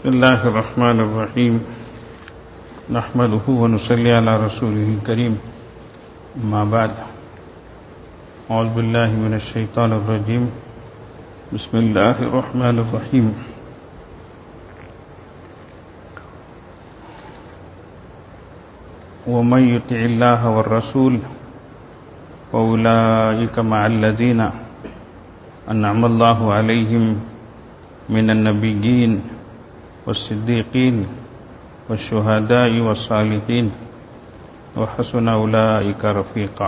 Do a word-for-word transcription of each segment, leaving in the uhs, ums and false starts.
بسم الله الرحمن الرحيم نحمده ونصلي على رسوله الكريم أما بعد أعوذ بالله من الشيطان الرجيم بسم الله الرحمن الرحيم ومن يطع الله والرسول فأولئك مع الذين أنعم الله عليهم من النبيين والصديقين والشهداء والصالحين وحسن أولئك رفيقا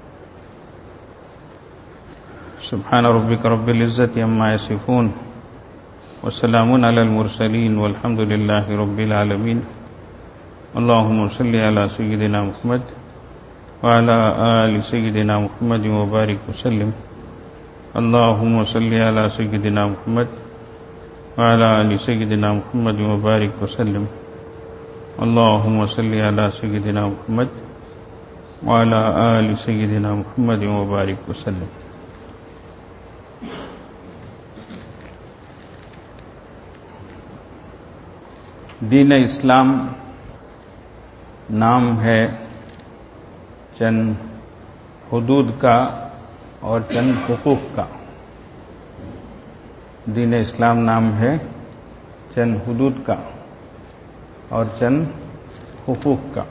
سبحان ربك رب العزة عما يصفون وسلام على المرسلين والحمد لله رب العالمين اللهم صل على سيدنا محمد وعلى آل سيدنا محمد وبارك وسلم اللهم صل على سيدنا محمد وعلى آل سيدنا محمد وبارك وسلم اللهم صل على سيدنا محمد وعلى آل سيدنا محمد وبارك وسلم. دین اسلام نام ہے چند حدود کا اور چند حقوق کا. دین اسلام نام ہے چند حدود کا اور چند حقوق کا.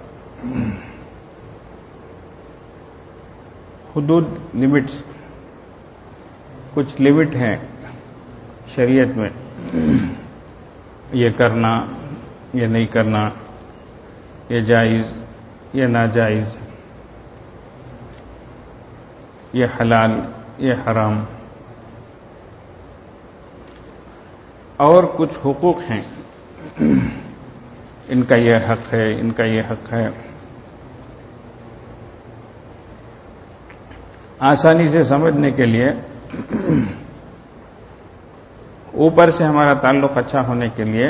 حدود لمٹس، کچھ لمٹ ہیں شریعت میں، یہ کرنا، یہ نہیں کرنا، یہ جائز، یہ ناجائز، یہ حلال، یہ حرام. اور کچھ حقوق ہیں، ان کا یہ حق ہے، ان کا یہ حق ہے. آسانی سے سمجھنے کے لیے، اوپر سے ہمارا تعلق اچھا ہونے کے لیے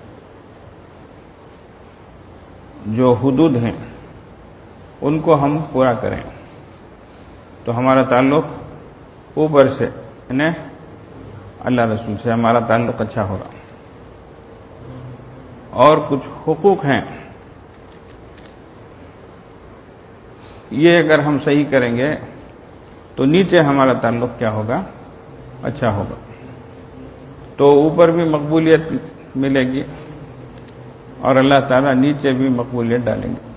جو حدود ہیں ان کو ہم پورا کریں تو ہمارا تعلق اوپر سے یعنی اللہ رسول سے ہمارا تعلق اچھا ہوگا. اور کچھ حقوق ہیں، یہ اگر ہم صحیح کریں گے تو نیچے ہمارا تعلق کیا ہوگا؟ اچھا ہوگا. تو اوپر بھی مقبولیت ملے گی اور اللہ تعالیٰ نیچے بھی مقبولیت ڈالیں گے.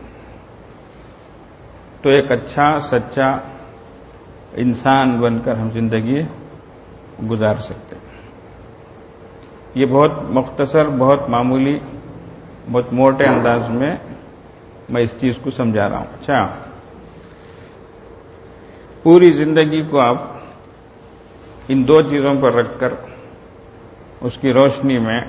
تو ایک اچھا سچا انسان بن کر ہم زندگی گزار سکتے ہیں. یہ بہت مختصر، بہت معمولی، بہت موٹے انداز میں میں اس چیز کو سمجھا رہا ہوں. اچھا، پوری زندگی کو آپ ان دو چیزوں پر رکھ کر اس کی روشنی میں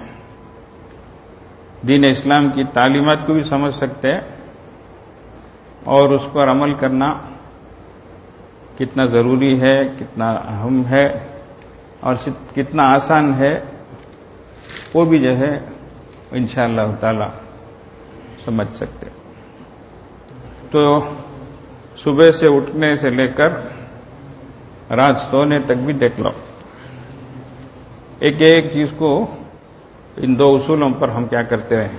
دین اسلام کی تعلیمات کو بھی سمجھ سکتے ہیں اور اس پر عمل کرنا کتنا ضروری ہے، کتنا اہم ہے اور کتنا آسان ہے، وہ بھی جو ہے انشاءاللہ تعالی سمجھ سکتے. تو صبح سے اٹھنے سے لے کر رات سونے تک بھی دیکھ لو، ایک ایک چیز کو ان دو اصولوں پر ہم کیا کرتے رہیں؟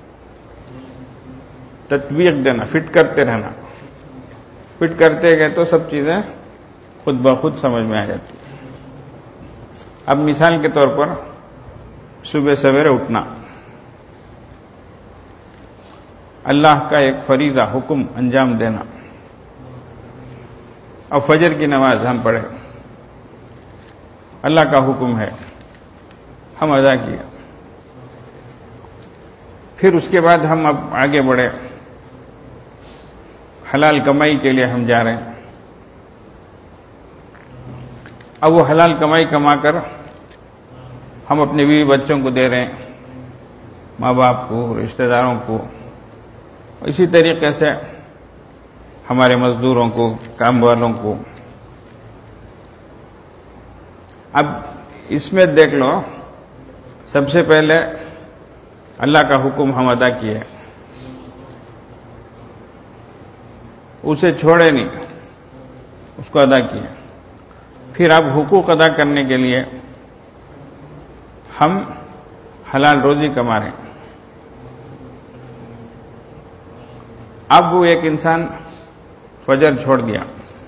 تطبیق دینا، فٹ کرتے رہنا. فٹ کرتے گئے تو سب چیزیں خود بخود سمجھ میں آ جاتی. اب مثال کے طور پر صبح سویرے اٹھنا، اللہ کا ایک فریضہ حکم انجام دینا. اب فجر کی نماز ہم پڑھے، اللہ کا حکم ہے، ہم ادا کیا. پھر اس کے بعد ہم اب آگے بڑھے، حلال کمائی کے لیے ہم جا رہے ہیں. اب وہ حلال کمائی کما کر ہم اپنے بیوی بچوں کو دے رہے ہیں، ماں باپ کو، رشتہ داروں کو. اسی طریقے سے ہمارے مزدوروں کو، کام والوں کو. اب اس میں دیکھ لو، سب سے پہلے اللہ کا حکم ہم ادا کیے، اسے چھوڑے نہیں، اس کو ادا کیے. پھر اب حقوق ادا کرنے کے لیے ہم حلال روزی کما رہے ہیں. اب وہ ایک انسان فجر چھوڑ دیا.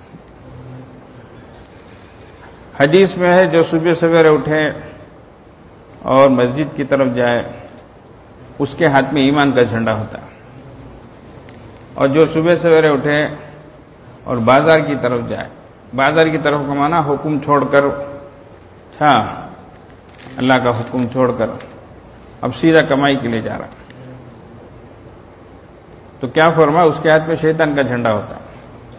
حدیث میں ہے جو صبح سویرے اٹھے اور مسجد کی طرف جائے اس کے ہاتھ میں ایمان کا جھنڈا ہوتا ہے، اور جو صبح سویرے اٹھے اور بازار کی طرف جائے، بازار کی طرف کا معنی حکم چھوڑ کر، تھا اللہ کا حکم چھوڑ کر اب سیدھا کمائی کے لیے جا رہا، تو کیا فرما اس کے ہاتھ میں شیطان کا جھنڈا ہوتا ہے.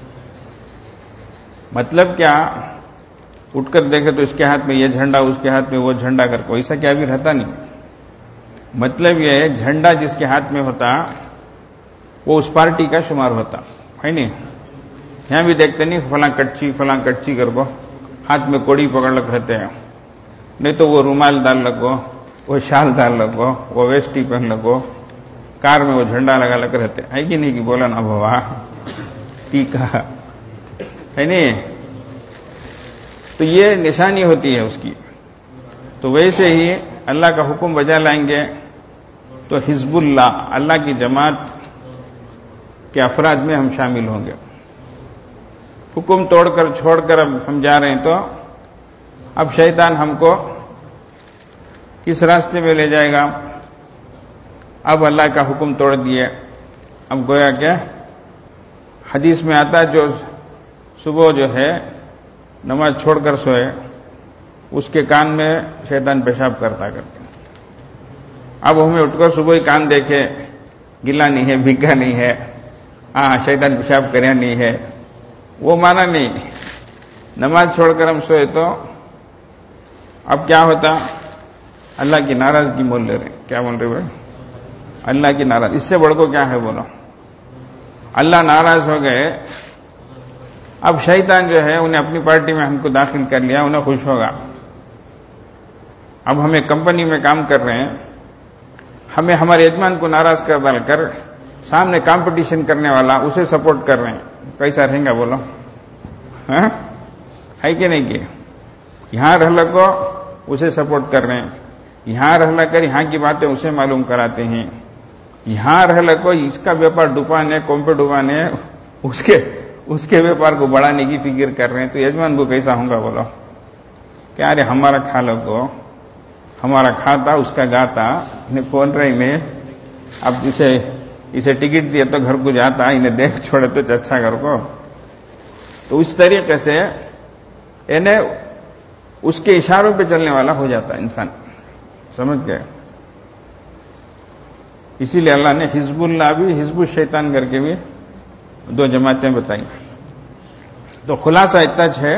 مطلب کیا؟ اٹھ کر دیکھے تو اس کے ہاتھ میں یہ جھنڈا، اس کے ہاتھ میں وہ جھنڈا، کر کوئی سا کیا بھی رہتا نہیں. مطلب یہ ہے جھنڈا جس کے ہاتھ میں ہوتا وہ اس پارٹی کا شمار ہوتا ہے نہیں. یہاں بھی دیکھتے نہیں فلاں کٹچی فلاں کٹچی کر کو ہاتھ میں کوڑی پکڑ لگ رہتے ہیں، نہیں تو وہ رومال ڈال لگو، وہ شال ڈال لگو، وہ ویسٹی پہن لگو، کار میں وہ جھنڈا لگا لگ رہتے ہے کہ نہیں کہ بولا نا بابا ٹیکا ہے نہیں. تو یہ نشانی ہوتی ہے اس کی. تو ویسے ہی اللہ کا حکم بجا لائیں گے تو حزب اللہ، اللہ کی جماعت کے افراد میں ہم شامل ہوں گے. حکم توڑ کر چھوڑ کر اب ہم جا رہے ہیں تو اب شیطان ہم کو کس راستے میں لے جائے گا؟ اب اللہ کا حکم توڑ دیے. اب گویا کہ حدیث میں آتا جو صبح جو ہے نماز چھوڑ کر سوئے اس کے کان میں شیطان پیشاب کرتا کرتے. اب ہمیں اٹھ کر صبح ہی کان دیکھے گلا نہیں ہے، بھیگا نہیں ہے، ہاں شیطان پیشاب کریا نہیں ہے، وہ مانا نہیں. نماز چھوڑ کر ہم سوئے تو اب کیا ہوتا؟ اللہ کی ناراضگی مول لے رہے ہیں. کیا بول رہے بھائی؟ اللہ کی ناراض. اس سے بڑھ کو کیا ہے بولو؟ اللہ ناراض ہو گئے. اب شیطان جو ہے انہیں اپنی پارٹی میں ہم کو داخل کر لیا، انہیں خوش ہوگا. اب ہمیں کمپنی میں کام کر رہے ہیں، ہمیں ہمارے یجمان کو ناراض کر ڈال کر سامنے کمپٹیشن کرنے والا اسے سپورٹ کر رہے ہیں. کیسا رہیں گا بولو؟ ہاں ہے کہ نہیں؟ کہ یہاں رہ لگو اسے سپورٹ کر رہے ہیں، یہاں رہ لگ کر یہاں کی باتیں اسے معلوم کراتے ہیں، یہاں رہ لگو اس کا ویپار ڈوبانے کمپے ڈوبانے اس کے اس کے ویپار کو بڑھانے کی فکر کر رہے ہیں. تو یجمان کو کیسا ہوں گا بولو؟ کیا ارے ہمارا کھا لو کو ہمارا کھاتا اس کا گاتا انہیں کون رہے انہیں اب اسے اسے ٹکٹ دیا تو گھر کو جاتا، انہیں دیکھ چھوڑے تو اچھا گھر کو. تو اس طریقے سے انہیں اس کے اشاروں پہ چلنے والا ہو جاتا انسان. سمجھ گئے؟ اسی لیے اللہ نے حزب اللہ بھی حزب الشیطان کر کے بھی دو جماعتیں بتائیں. تو خلاصہ اتنا ہے،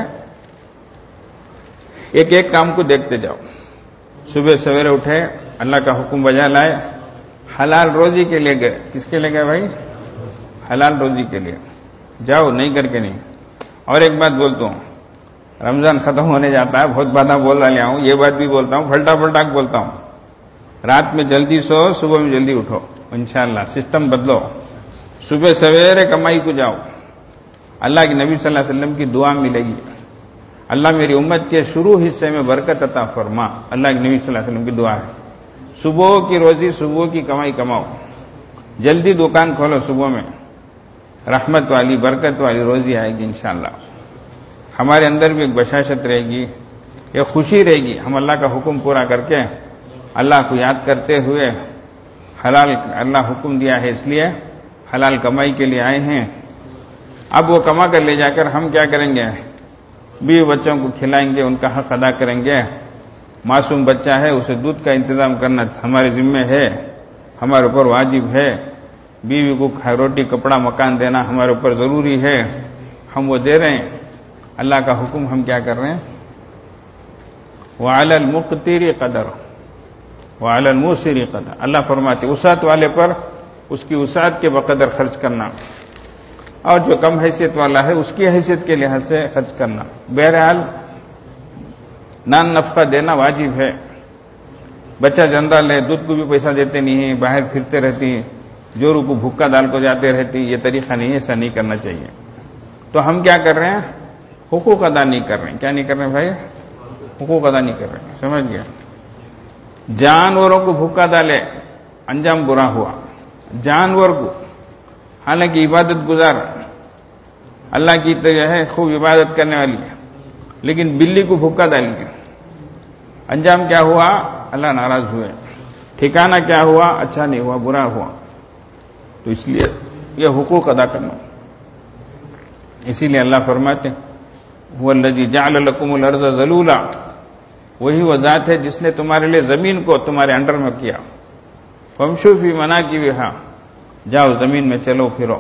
ایک ایک کام کو دیکھتے جاؤ. صبح سویرے اٹھے، اللہ کا حکم بجا لائے، حلال روزی کے لیے گئے. کس کے لیے گئے بھائی؟ حلال روزی کے لیے. جاؤ، نہیں کر کے نہیں. اور ایک بات بولتا ہوں، رمضان ختم ہونے جاتا ہے، بہت باتیں بول ڈاlia ہوں، یہ بات بھی بولتا ہوں، پھلٹا پھلٹا بولتا ہوں. رات میں جلدی سو، صبح میں جلدی اٹھو انشاءاللہ. سسٹم بدلو. صبح سویرے کمائی کو جاؤ. اللہ کے نبی صلی اللہ علیہ وسلم کی دعا ملے گی، اللہ میری امت کے شروع حصے میں برکت عطا فرما. اللہ کے نبی صلی اللہ علیہ وسلم کی دعا ہے. صبح کی روزی، صبح کی کمائی کماؤ، جلدی دکان کھولو صبح میں، رحمت والی برکت والی روزی آئے گی انشاءاللہ. ہمارے اندر بھی ایک بشاشت رہے گی، ایک خوشی رہے گی. ہم اللہ کا حکم پورا کر کے اللہ کو یاد کرتے ہوئے، حلال اللہ حکم دیا ہے اس لیے حلال کمائی کے لیے آئے ہیں. اب وہ کما کر لے جا کر ہم کیا کریں گے؟ بیوی بچوں کو کھلائیں گے، ان کا حق ادا کریں گے. معصوم بچہ ہے، اسے دودھ کا انتظام کرنا ہمارے ذمہ ہے، ہمارے اوپر واجب ہے. بیوی کو روٹی کپڑا مکان دینا ہمارے اوپر ضروری ہے، ہم وہ دے رہے ہیں. اللہ کا حکم ہم کیا کر رہے ہیں؟ وَعَلَى الْمُقْتِرِ قَدَرُ وَعَلَى الْمُوسِرِ قَدَرُ. اللہ فرماتے وسعت والے پر اس کی وسعت کے بقدر خرچ کرنا، اور جو کم حیثیت والا ہے اس کی حیثیت کے لحاظ سے خرچ کرنا. بہرحال نان نفقہ دینا واجب ہے. بچہ جندال ہے، دودھ کو بھی پیسہ دیتے نہیں ہیں، باہر پھرتے رہتی ہیں، جورو کو بھوکا ڈال کو جاتے رہتی، یہ طریقہ نہیں ہے، ایسا نہیں کرنا چاہیے. تو ہم کیا کر رہے ہیں؟ حقوق ادا نہیں کر رہے ہیں. کیا نہیں کر رہے ہیں بھائی؟ حقوق ادا نہیں کر رہے ہیں. سمجھ گیا؟ جانوروں کو بھوکا ڈالے، انجام برا ہوا. جانور کو حالانکہ عبادت گزار، اللہ کی جو ہے خوب عبادت کرنے والی ہے، لیکن بلی کو بھوکا ڈال گیا، انجام کیا ہوا؟ اللہ ناراض ہوئے. ٹھکانہ کیا ہوا؟ اچھا نہیں ہوا، برا ہوا. تو اس لیے یہ حقوق ادا کرنا. اسی لیے اللہ فرماتے ہیں هو الذی جعل لکم الارض ذلولا، وہی وہ ذات ہے جس نے تمہارے لیے زمین کو تمہارے انڈر میں کیا. فامشوا فی مناکبہا، جاؤ زمین میں چلو پھرو.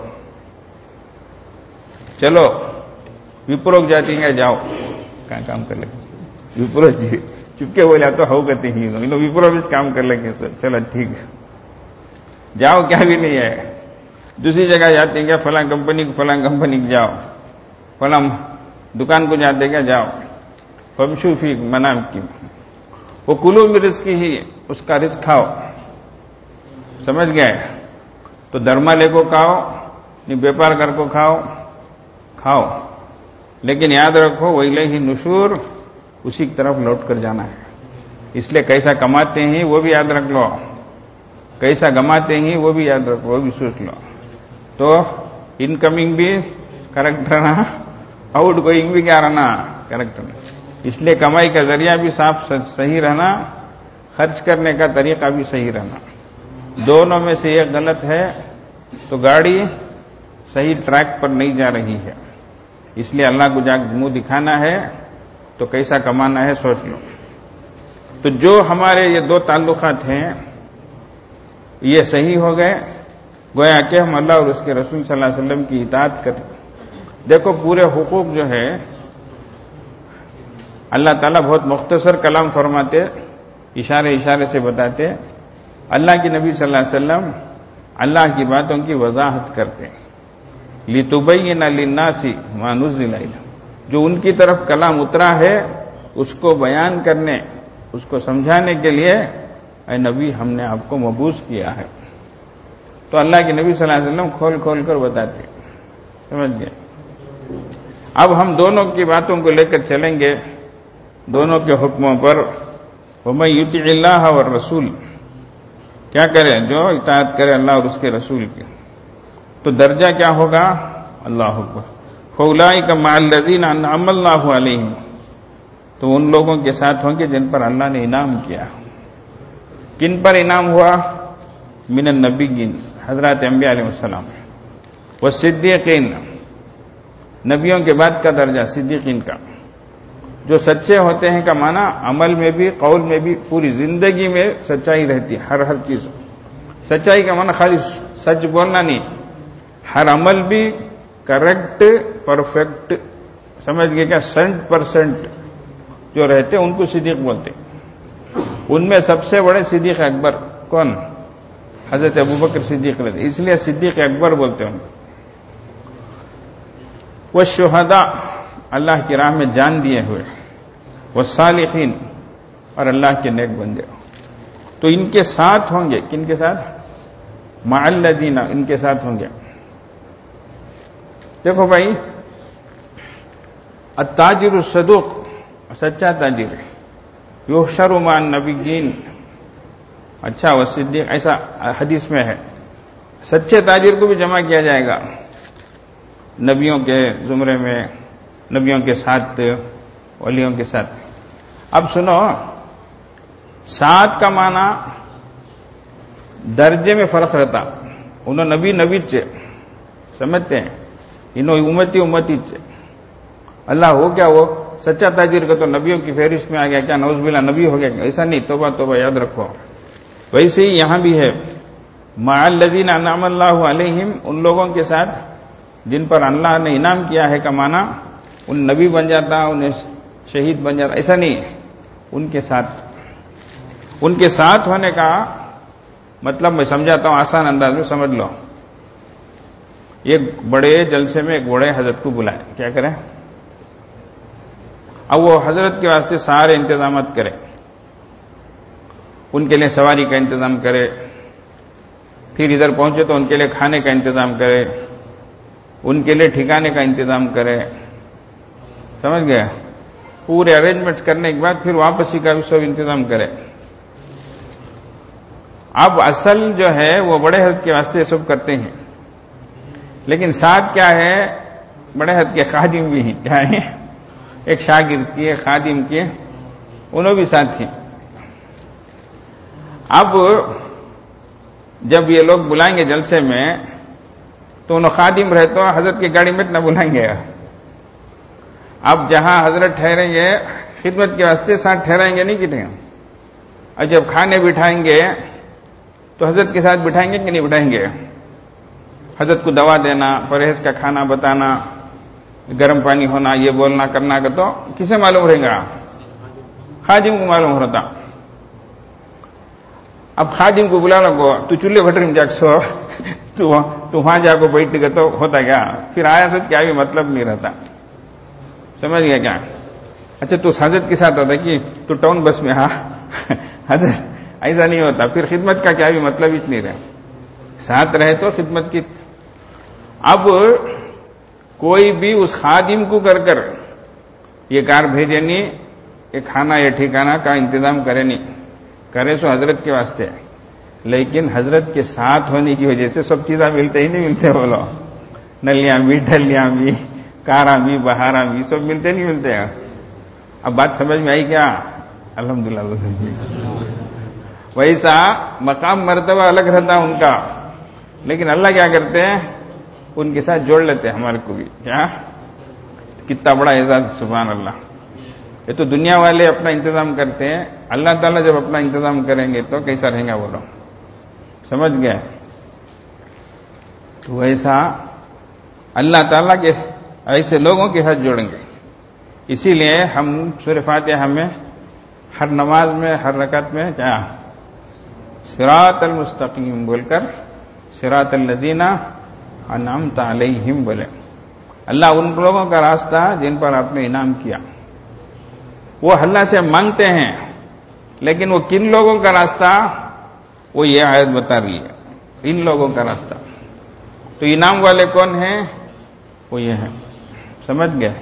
چلو وپروک جاتی ہیں، جاؤ کہاں کام کر لیں. وپرو جی چپکے بولے تو ہو کہتے ہی وپرو بھی کام کر لیں گے. چلو ٹھیک ہے، جاؤ، کیا بھی نہیں ہے. دوسری جگہ جاتے ہیں کیا؟ فلاں کمپنی کو فلاں کمپنی کو جاؤ، فلاں دکان کو جاتے کیا؟ جاؤ. فامشوا فی مناکبہا وکلوا من رزقہ، اس کا رزق کھاؤ. سمجھ گئے؟ تو دھرما لے کو کھاؤ، نہیں بیپار کر کو کھاؤ، کھاؤ، لیکن یاد رکھو وَإِلَيْهِ النُّشُورُ، اسی کی طرف لوٹ کر جانا ہے. اس لیے کیسا کماتے ہیں وہ بھی یاد رکھ لو، کیسا گماتے ہیں وہ بھی یاد رکھو، وہ بھی سوچ لو. تو انکمنگ بھی کریکٹ رہنا، آؤٹ گوئنگ بھی کیا رہنا؟ کریکٹ رہنا. اس لیے کمائی کا ذریعہ بھی صاف صحیح رہنا، خرچ کرنے کا طریقہ بھی صحیح رہنا. دونوں میں سے ایک غلط ہے تو گاڑی صحیح ٹریک پر نہیں جا رہی ہے. اس لیے اللہ کو جا منہ دکھانا ہے تو کیسا کمانا ہے سوچ لو. تو جو ہمارے یہ دو تعلقات ہیں یہ صحیح ہو گئے، گویا کہ ہم اللہ اور اس کے رسول صلی اللہ علیہ وسلم کی اطاعت کریں. دیکھو پورے حقوق جو ہے اللہ تعالیٰ بہت مختصر کلام فرماتے، اشارے اشارے سے بتاتے. اللہ کے نبی صلی اللہ علیہ وسلم اللہ کی باتوں کی وضاحت کرتے ہیں. لِتُبَيِّنَ لِلنَّاسِ مَا نُزِّلَ إِلَيْهِمْ، جو ان کی طرف کلام اترا ہے اس کو بیان کرنے، اس کو سمجھانے کے لیے اے نبی ہم نے آپ کو مبعوث کیا ہے. تو اللہ کے نبی صلی اللہ علیہ وسلم کھول کھول کر بتاتے. سمجھ گئے؟ اب ہم دونوں کی باتوں کو لے کر چلیں گے، دونوں کے حکموں پر. وَمَن يُطِعِ اللَّهَ وَالرَّسُولَ، کیا کرے؟ جو اطاعت کرے اللہ اور اس کے رسول کی. تو درجہ کیا ہوگا؟ اللہ اکبر. فَأُولَٰئِكَ مَعَ الَّذِينَ أَنْعَمَ اللَّهُ عَلَيْهِمْ، تو ان لوگوں کے ساتھ ہوں گے جن پر اللہ نے انعام کیا. کن پر انعام ہوا؟ من النبیین، حضرات انبیاء علیہ السلام. والصدیقین، نبیوں کے بعد کا درجہ صدیقین کا. جو سچے ہوتے ہیں کا معنی عمل میں بھی، قول میں بھی، پوری زندگی میں سچائی رہتی ہے. ہر ہر چیز سچائی کا معنی خالی سچ بولنا نہیں، ہر عمل بھی کریکٹ پرفیکٹ. سمجھ گئے کیا؟ سینٹ پرسینٹ جو رہتے ان کو صدیق بولتے. ان میں سب سے بڑے صدیق اکبر کون؟ حضرت ابوبکر صدیق رہتے، اس لیے صدیق اکبر بولتے ہیں. والشہداء، اللہ کی راہ میں جان دیے ہوئے. والصالحین، اور اللہ کے نیک بندے. تو ان کے ساتھ ہوں گے. کن کے ساتھ؟ مع الذین، ان کے ساتھ ہوں گے. دیکھو بھائی، التاجر الصدوق، سچا تاجر، یحشر مع النبیین. اچھا وہ صدیق، ایسا حدیث میں ہے. سچے تاجر کو بھی جمع کیا جائے گا نبیوں کے زمرے میں، نبیوں کے ساتھ، ولیوں کے ساتھ. اب سنو، ساتھ کا معنی درجے میں فرق رہتا. انہوں نبی نبی چے سمجھتے ہیں، انہوں امتی امتی چے. اللہ ہو کیا وہ سچا تاجر کا تو نبیوں کی فہرست میں آ گیا کیا؟ نعوذ باللہ نبی ہو گیا کیا؟ ایسا نہیں، توبہ توبہ، یاد رکھو. ویسے ہی یہاں بھی ہے مع الذین انعم اللہ علیہم، ان لوگوں کے ساتھ جن پر اللہ نے انعام کیا ہے کا معنی ان نبی بن جاتا، انہیں شہید بن جاتا، ایسا نہیں ہے. ان کے ساتھ، ان کے ساتھ ہونے کا مطلب میں سمجھاتا ہوں آسان انداز میں، سمجھ لو. ایک بڑے جلسے میں ایک بڑے حضرت کو بلائے، کیا کریں؟ اب وہ حضرت کے واسطے سارے انتظامات کرے. ان کے لیے سواری کا انتظام کرے، پھر ادھر پہنچے تو ان کے لیے کھانے کا انتظام کرے، ان کے لیے ٹھکانے کا انتظام کرے. سمجھ گیا؟ پورے ارینجمنٹس کرنے کے بعد پھر واپسی کا بھی سب انتظام کرے. اب اصل جو ہے وہ بڑے حضرت کے واسطے سب کرتے ہیں، لیکن ساتھ کیا ہے، بڑے حضرت کے خادم بھی ہیں، کیا ہے، ایک شاگرد کی، ایک خادم کی، انہوں بھی ساتھ ہیں۔ اب جب یہ لوگ بلائیں گے جلسے میں تو انہوں خادم رہے تو حضرت کی گاڑی میں نہ بلائیں گے۔ اب جہاں حضرت ٹھہریں گے خدمت کے واسطے ساتھ ٹھہرائیں گے نہیں کتنے، اور جب کھانے بٹھائیں گے تو حضرت کے ساتھ بٹھائیں گے کہ نہیں بٹھائیں گے؟ حضرت کو دوا دینا، پرہیز کا کھانا بتانا، گرم پانی ہونا، یہ بولنا کرنا کا تو کسے معلوم رہے گا؟ خادم کو معلوم ہوتا۔ اب خادم کو بلا لگو، تو چولہے بھٹر میں جا کے سو، تو وہاں جا کو بیٹھ گئے تو ہوتا کیا؟ پھر آیا تو کیا بھی مطلب نہیں رہتا، سمجھ گیا کیا؟ اچھا تو حضرت کے ساتھ آتا کہ تو ٹاؤن بس میں، ہاں حضرت ایسا نہیں ہوتا، پھر خدمت کا کیا بھی مطلب ہی نہیں رہے، ساتھ رہے تو خدمت کی۔ اب کوئی بھی اس خادم کو کر کر یہ کار بھیجے نہیں، یہ کھانا یہ ٹھکانا کا انتظام کرے نہیں، کرے سو حضرت کے واسطے، لیکن حضرت کے ساتھ ہونے کی وجہ سے سب چیزیں ملتے ہی نہیں ملتے، بولو، نلیاں بھی، ڈھلیاں بھی، کاراں بھی، بہاراں بھی، سب ملتے نہیں ملتے۔ اب بات سمجھ میں آئی کیا؟ الحمدللہ۔ ویسا مقام مرتبہ الگ رہتا ان کا، لیکن اللہ کیا کرتے ہیں، ان کے ساتھ جوڑ لیتے ہیں ہمارے کو بھی، کیا کتنا بڑا اعزاز، سبحان اللہ۔ یہ تو دنیا والے اپنا انتظام کرتے ہیں، اللہ تعالیٰ جب اپنا انتظام کریں گے تو کیسا رہیں گا بولو، سمجھ گئے؟ تو ایسا اللہ تعالیٰ کے ایسے لوگوں کے ساتھ جوڑیں گے۔ اسی لیے ہم سورہ فاتحہ میں ہر نماز میں، ہر رکعت میں کیا صراط المستقیم بول کر صراط الذین انعمت علیہم بولے، اللہ ان لوگوں کا راستہ جن پر آپ نے انعام کیا۔ وہ اللہ سے مانگتے ہیں، لیکن وہ کن لوگوں کا راستہ، وہ یہ آیت بتا رہی ہے، ان لوگوں کا راستہ۔ تو انعام والے کون ہیں؟ وہ یہ ہیں، سمجھ گئے؟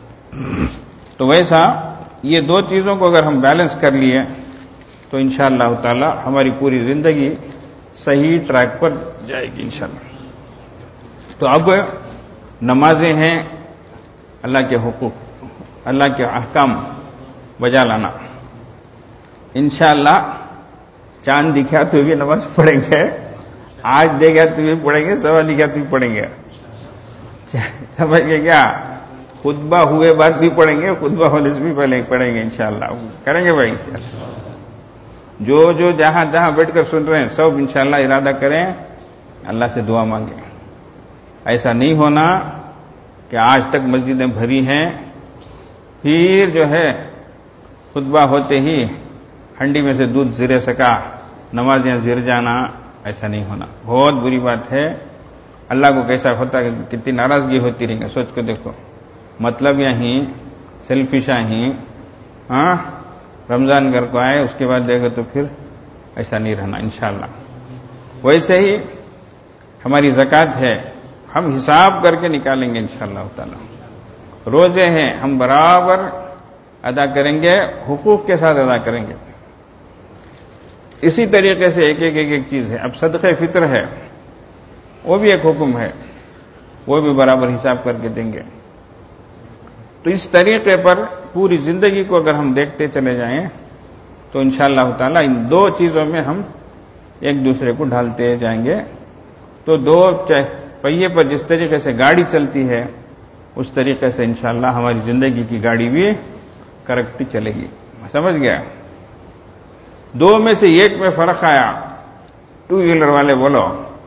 تو ویسا یہ دو چیزوں کو اگر ہم بیلنس کر لیے تو انشاءاللہ تعالی ہماری پوری زندگی صحیح ٹریک پر جائے گی انشاءاللہ۔ تو اب نمازیں ہیں، اللہ کے حقوق، اللہ کے احکام بجا لانا۔ انشاءاللہ چاند دکھا تو بھی نماز پڑھیں گے، آج دیکھا تو بھی پڑھیں گے، سوا دکھا تو بھی پڑھیں گے، سمجھ گئے کیا؟ خطبہ ہوئے بعد بھی پڑھیں گے، خطبہ ہونے سے بھی پہلے پڑھیں گے، انشاءاللہ کریں گے بھائی انشاءاللہ۔ جو جو جہاں جہاں بیٹھ کر سن رہے ہیں سب انشاءاللہ ارادہ کریں، اللہ سے دعا مانگیں۔ ایسا نہیں ہونا کہ آج تک مسجدیں بھری ہیں، پھر جو ہے خطبہ ہوتے ہی ہنڈی میں سے دودھ زرے سکا، نمازیں زر جانا، ایسا نہیں ہونا، بہت بری بات ہے۔ اللہ کو کیسا ہوتا ہے، کتنی ناراضگی ہوتی رہیں گے، سوچ کو دیکھو، مطلب یہیں سیلفشاں ہی، ہاں رمضان گھر کو آئے اس کے بعد دیکھو تو پھر ایسا نہیں رہنا انشاءاللہ۔ ویسے ہی ہماری زکوٰۃ ہے، ہم حساب کر کے نکالیں گے انشاءاللہ تعالی۔ روزے ہیں، ہم برابر ادا کریں گے، حقوق کے ساتھ ادا کریں گے۔ اسی طریقے سے ایک ایک ایک ایک چیز ہے۔ اب صدقہ فطر ہے، وہ بھی ایک حکم ہے، وہ بھی برابر حساب کر کے دیں گے۔ تو اس طریقے پر پوری زندگی کو اگر ہم دیکھتے چلے جائیں تو انشاءاللہ تعالی ان دو چیزوں میں ہم ایک دوسرے کو ڈھالتے جائیں گے۔ تو دو پہیے پر جس طریقے سے گاڑی چلتی ہے اس طریقے سے انشاءاللہ ہماری زندگی کی گاڑی بھی کرکتی چلے گی، سمجھ گیا؟ دو میں سے ایک میں فرق آیا، ٹو ویلر والے بولو،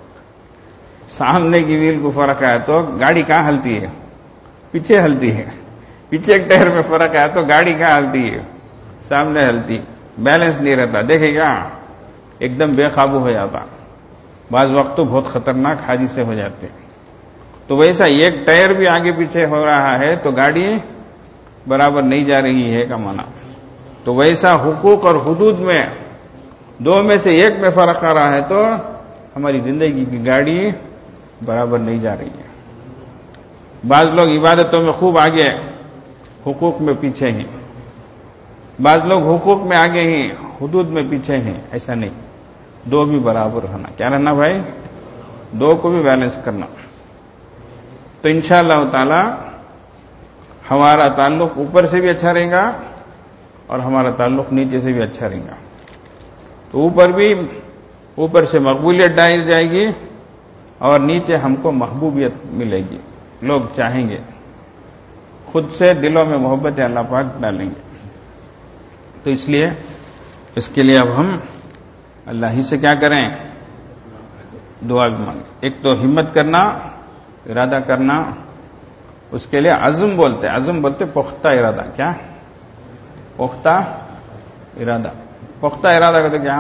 سامنے کی ویل کو فرق آیا تو گاڑی کہاں ہلتی ہے؟ پیچھے ہلتی ہے۔ پیچھے ایک ٹائر میں فرق آیا تو گاڑی کہاں ہلتی ہے؟ سامنے ہلتی، بیلنس نہیں رہتا، دیکھے گا ایک دم بے قابو ہو جاتا، بعض وقت تو بہت خطرناک حادثے ہو جاتے۔ تو ویسا ایک ٹائر بھی آگے پیچھے ہو رہا ہے تو گاڑی برابر نہیں جا رہی ہے کا معنی۔ تو ویسا حقوق اور حدود میں دو میں سے ایک میں فرق آ رہا ہے تو ہماری زندگی کی گاڑی برابر نہیں جا رہی ہے۔ بعض لوگ عبادتوں میں خوب آگے، حقوق میں پیچھے ہیں، بعض لوگ حقوق میں آگے ہیں، حدود میں پیچھے ہیں، ایسا نہیں۔ دو بھی برابر ہونا. کیا رہنا بھائی؟ دو کو بھی بیلنس کرنا. تو انشاءاللہ تعالی ہمارا تعلق اوپر سے بھی اچھا رہے گا اور ہمارا تعلق نیچے سے بھی اچھا رہے گا. تو اوپر بھی اوپر سے مقبولیت ڈالی جائے گی اور نیچے ہم کو محبوبیت ملے گی. لوگ چاہیں گے، خود سے دلوں میں محبت اللہ پاک ڈالیں گے. تو اس لیے اس کے لیے اب ہم اللہ ہی سے کیا کریں؟ دعا بھی مانگیں. ایک تو ہمت کرنا، ارادہ کرنا، اس کے لیے عزم بولتے عزم بولتے پختہ ارادہ. کیا؟ پختہ ارادہ. پختہ ارادہ کا تو کیا؟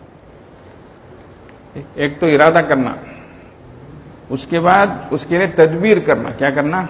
ایک تو ارادہ کرنا، اس کے بعد اس کے لیے تدبیر کرنا. کیا کرنا؟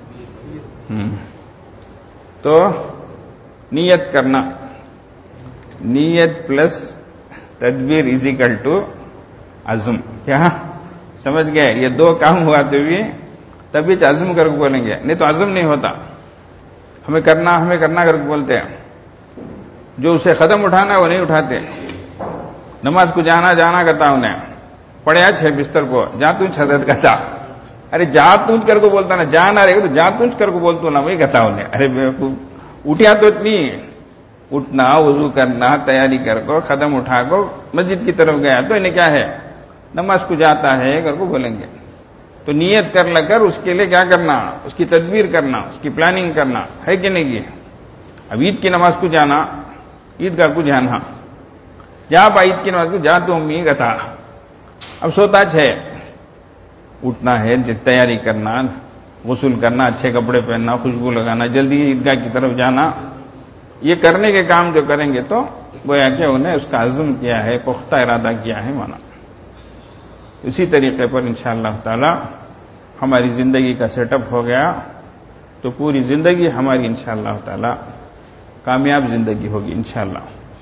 تو نیت کرنا. نیت پلس تدبیر از اکول ٹو عزم. کیا سمجھ گئے؟ یہ دو کام ہوا تو بھی تبھی عزم کر کے بولیں گے، نہیں تو عزم نہیں ہوتا. ہمیں کرنا ہمیں کرنا کر کے بولتے ہیں، جو اسے قدم اٹھانا ہے وہ نہیں اٹھاتے. نماز کو جانا جانا کہتا انہیں، پڑیا چھ بستر کو جا تو چھدت کہتا. ارے جا تونج کر کو بولتا نا، جانا رہے گا تو جا تونج کر کو بولتا نا، وہی کہتا انہیں. ارے اٹھیا تو اتنی اٹھنا، وضو کرنا، تیاری کر کو قدم اٹھا کو مسجد کی طرف گیا تو انہیں کیا ہے؟ نماز کو جاتا ہے کر کو بولیں گے. تو نیت کر لگ کر اس کے لیے کیا کرنا؟ اس کی تدبیر کرنا، اس کی پلاننگ کرنا ہے کہ نہیں. اب عید کی نماز کو جانا، عیدگاہ کو جانا، جا با عید کی نماز کو جا تو امی گتا. اب سوتا ہے، اٹھنا ہے، تیاری کرنا، غسل کرنا، اچھے کپڑے پہننا، خوشبو لگانا، جلدی عیدگاہ کی طرف جانا. یہ کرنے کے کام جو کریں گے تو گویا کہ انہیں اس کا عزم کیا ہے، پختہ ارادہ کیا ہے مانا. اسی طریقے پر انشاءاللہ تعالی ہماری زندگی کا سیٹ اپ ہو گیا تو پوری زندگی ہماری انشاءاللہ تعالی کامیاب زندگی ہوگی انشاءاللہ.